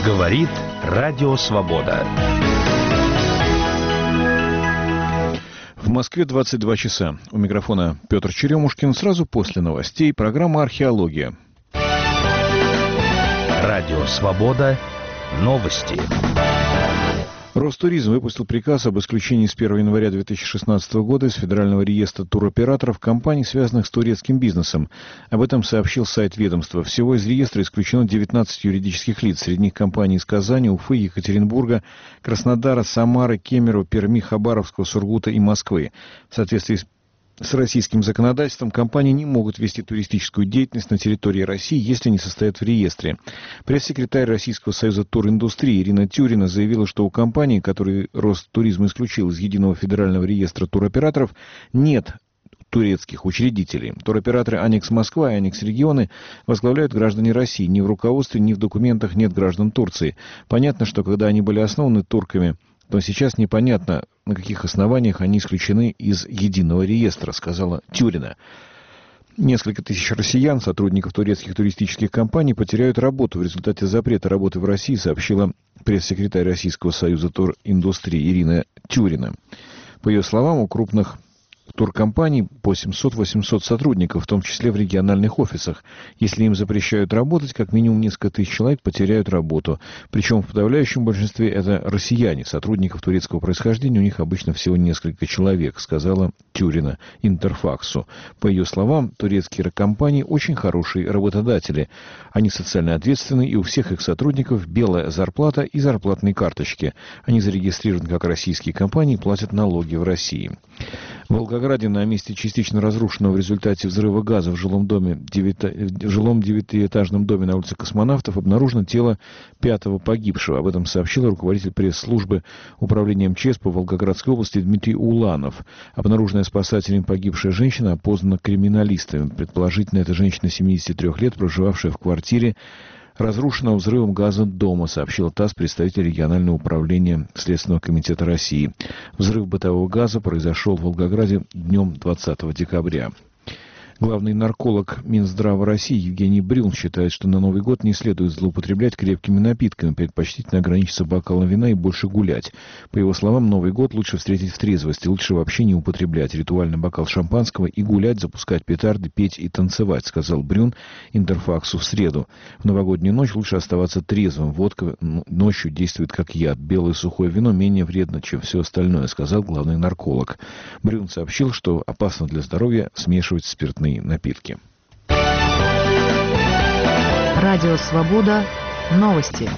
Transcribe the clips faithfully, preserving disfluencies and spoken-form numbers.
Говорит Радио Свобода. В Москве двадцать два часа. У микрофона Петр Черемушкин. Сразу после новостей программа «Археология». Радио Свобода. Новости. Ростуризм выпустил приказ об исключении с первого января две тысячи шестнадцатого года из Федерального реестра туроператоров компаний, связанных с турецким бизнесом. Об этом сообщил сайт ведомства. Всего из реестра исключено девятнадцать юридических лиц. Среди них компании из Казани, Уфы, Екатеринбурга, Краснодара, Самары, Кемерово, Перми, Хабаровского, Сургута и Москвы. В соответствии с С российским законодательством компании не могут вести туристическую деятельность на территории России, если не состоят в реестре. Пресс-секретарь Российского союза туриндустрии Ирина Тюрина заявила, что у компании, которые Ростуризм исключил из Единого федерального реестра туроператоров, нет турецких учредителей. Туроператоры «Аникс Москва» и «Аникс Регионы» возглавляют граждане России. Ни в руководстве, ни в документах нет граждан Турции. Понятно, что когда они были основаны турками, то сейчас непонятно, на каких основаниях они исключены из единого реестра, сказала Тюрина. Несколько тысяч россиян, сотрудников турецких туристических компаний, потеряют работу в результате запрета работы в России, сообщила пресс-секретарь Российского союза туриндустрии Ирина Тюрина. По ее словам, у крупных туркомпаний по семьсот-восемьсот сотрудников, в том числе в региональных офисах. Если им запрещают работать, как минимум несколько тысяч человек потеряют работу. Причем в подавляющем большинстве это россияне. Сотрудников турецкого происхождения у них обычно всего несколько человек, сказала Тюрина Интерфаксу. По ее словам, турецкие компании очень хорошие работодатели. Они социально ответственны, и у всех их сотрудников белая зарплата и зарплатные карточки. Они зарегистрированы как российские компании и платят налоги в России. В Волгограде на месте частично разрушенного в результате взрыва газа в жилом доме, девято... в жилом девятиэтажном доме на улице Космонавтов обнаружено тело пятого погибшего. Об этом сообщил руководитель пресс-службы управления эм че эс по Волгоградской области Дмитрий Уланов. Обнаруженная спасателем погибшая женщина опознана криминалистами. Предположительно, это женщина семидесяти трёх лет, проживавшая в квартире разрушенного взрывом газа дома, сообщил ТАСС представитель регионального управления Следственного комитета России. Взрыв бытового газа произошел в Волгограде днем двадцатого декабря. Главный нарколог Минздрава России Евгений Брюн считает, что на Новый год не следует злоупотреблять крепкими напитками, предпочтительно ограничиться бокалом вина и больше гулять. По его словам, Новый год лучше встретить в трезвости, лучше вообще не употреблять ритуальный бокал шампанского и гулять, запускать петарды, петь и танцевать, сказал Брюн Интерфаксу в среду. В новогоднюю ночь лучше оставаться трезвым. Водка ночью действует как яд. Белое сухое вино менее вредно, чем все остальное, сказал главный нарколог. Брюн сообщил, что опасно для здоровья смешивать спиртные напитки. Радио Свобода. Новости.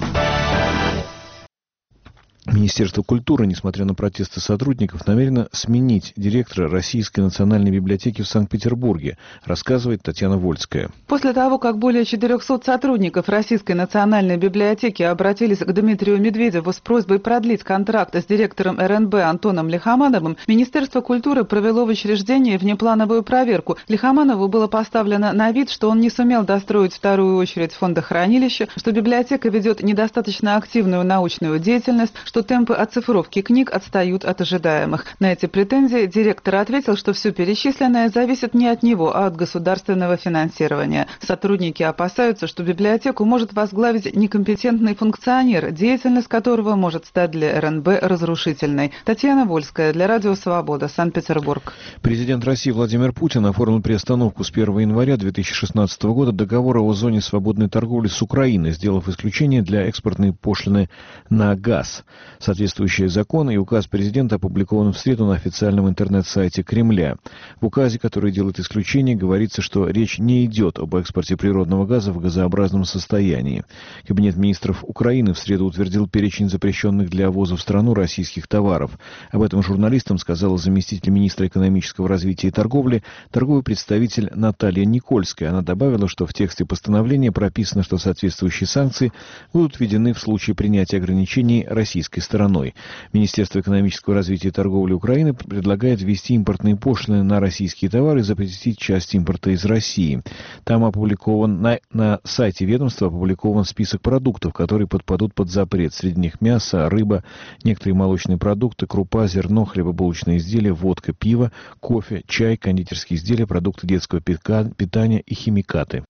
Министерство культуры, несмотря на протесты сотрудников, намерено сменить директора Российской национальной библиотеки в Санкт-Петербурге, рассказывает Татьяна Вольская. После того, как более четырехсот сотрудников Российской национальной библиотеки обратились к Дмитрию Медведеву с просьбой продлить контракт с директором эр эн бэ Антоном Лихомановым, Министерство культуры провело в учреждении внеплановую проверку. Лихоманову было поставлено на вид, что он не сумел достроить вторую очередь фондохранилища, что библиотека ведет недостаточно активную научную деятельность, что темпы оцифровки книг отстают от ожидаемых. На эти претензии директор ответил, что все перечисленное зависит не от него, а от государственного финансирования. Сотрудники опасаются, что библиотеку может возглавить некомпетентный функционер, деятельность которого может стать для эр эн бэ разрушительной. Татьяна Вольская для Радио Свобода, Санкт-Петербург. Президент России Владимир Путин оформил приостановку с первого января две тысячи шестнадцатого года договора о зоне свободной торговли с Украиной, сделав исключение для экспортной пошлины на газ. Соответствующие законы и указ президента опубликован в среду на официальном интернет-сайте Кремля. В указе, который делает исключение, говорится, что речь не идет об экспорте природного газа в газообразном состоянии. Кабинет министров Украины в среду утвердил перечень запрещенных для ввоза в страну российских товаров. Об этом журналистам сказала заместитель министра экономического развития и торговли, торговый представитель Наталья Никольская. Она добавила, что в тексте постановления прописано, что соответствующие санкции будут введены в случае принятия ограничений российской стороной. Министерство экономического развития и торговли Украины предлагает ввести импортные пошлины на российские товары и запретить часть импорта из России. Там опубликован, на, на сайте ведомства опубликован список продуктов, которые подпадут под запрет. Среди них мясо, рыба, некоторые молочные продукты, крупа, зерно, хлебобулочные изделия, водка, пиво, кофе, чай, кондитерские изделия, продукты детского питания и химикаты.